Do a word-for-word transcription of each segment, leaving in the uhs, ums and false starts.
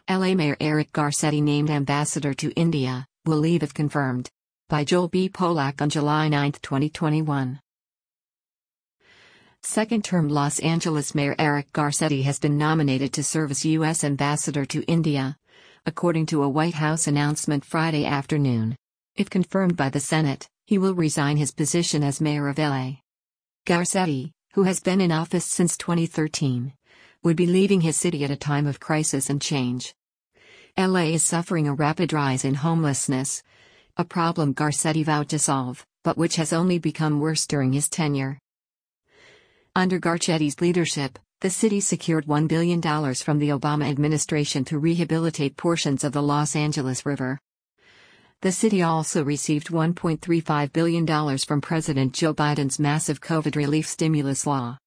L A Mayor Eric Garcetti named ambassador to India, will leave if confirmed. By Joel B. Polak on July ninth, twenty twenty-one. Second-term Los Angeles Mayor Eric Garcetti has been nominated to serve as U S ambassador to India, according to a White House announcement Friday afternoon. If confirmed by the Senate, he will resign his position as mayor of L A. Garcetti, who has been in office since twenty thirteen, would be leaving his city at a time of crisis and change. L A is suffering a rapid rise in homelessness, a problem Garcetti vowed to solve, but which has only become worse during his tenure. Under Garcetti's leadership, the city secured one billion dollars from the Obama administration to rehabilitate portions of the Los Angeles River. The city also received one point three five billion dollars from President Joe Biden's massive COVID relief stimulus law.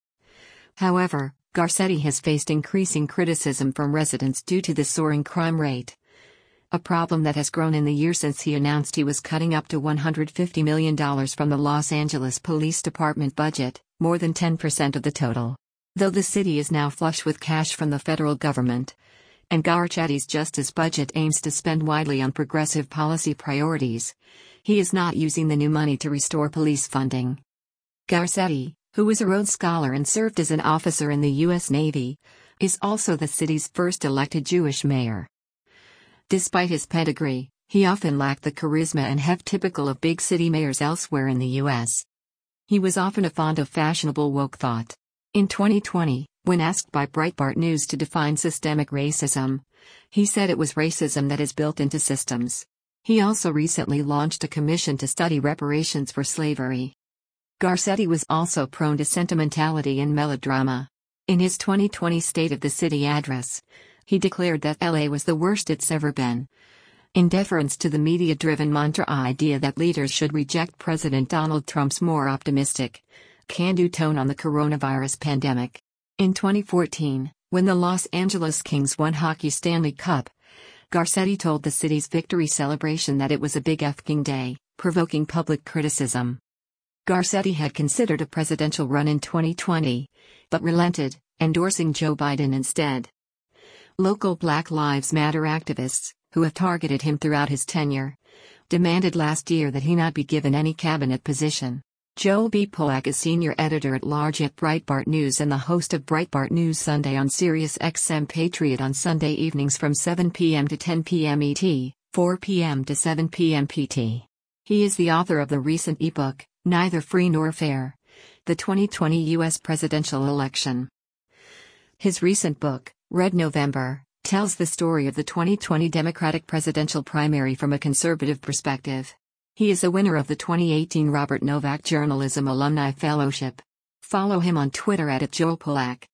However, Garcetti has faced increasing criticism from residents due to the soaring crime rate, a problem that has grown in the year since he announced he was cutting up to one hundred fifty million dollars from the Los Angeles Police Department budget, more than ten percent of the total. Though the city is now flush with cash from the federal government, and Garcetti's justice budget aims to spend widely on progressive policy priorities, he is not using the new money to restore police funding. Garcetti, who was a Rhodes Scholar and served as an officer in the U S Navy, is also the city's first elected Jewish mayor. Despite his pedigree, he often lacked the charisma and heft typical of big city mayors elsewhere in the U S. He was often a fond of fashionable woke thought. In twenty twenty, when asked by Breitbart News to define systemic racism, he said it was racism that is built into systems. He also recently launched a commission to study reparations for slavery. Garcetti was also prone to sentimentality and melodrama. In his twenty twenty State of the City address, he declared that L A was the worst it's ever been, in deference to the media-driven mantra idea that leaders should reject President Donald Trump's more optimistic, can-do tone on the coronavirus pandemic. In twenty fourteen, when the Los Angeles Kings won Hockey Stanley Cup, Garcetti told the city's victory celebration that it was a big F-king day, provoking public criticism. Garcetti had considered a presidential run in twenty twenty, but relented, endorsing Joe Biden instead. Local Black Lives Matter activists, who have targeted him throughout his tenure, demanded last year that he not be given any cabinet position. Joel B. Polak is senior editor-at-large at Breitbart News and the host of Breitbart News Sunday on Sirius X M Patriot on Sunday evenings from seven p m to ten p m E T, four p m to seven p m P T. He is the author of the recent ebook, Neither Free Nor Fair: The twenty twenty U S Presidential Election. His recent book, Red November, tells the story of the twenty twenty Democratic presidential primary from a conservative perspective. He is a winner of the twenty eighteen Robert Novak Journalism Alumni Fellowship. Follow him on Twitter at Joel Polak.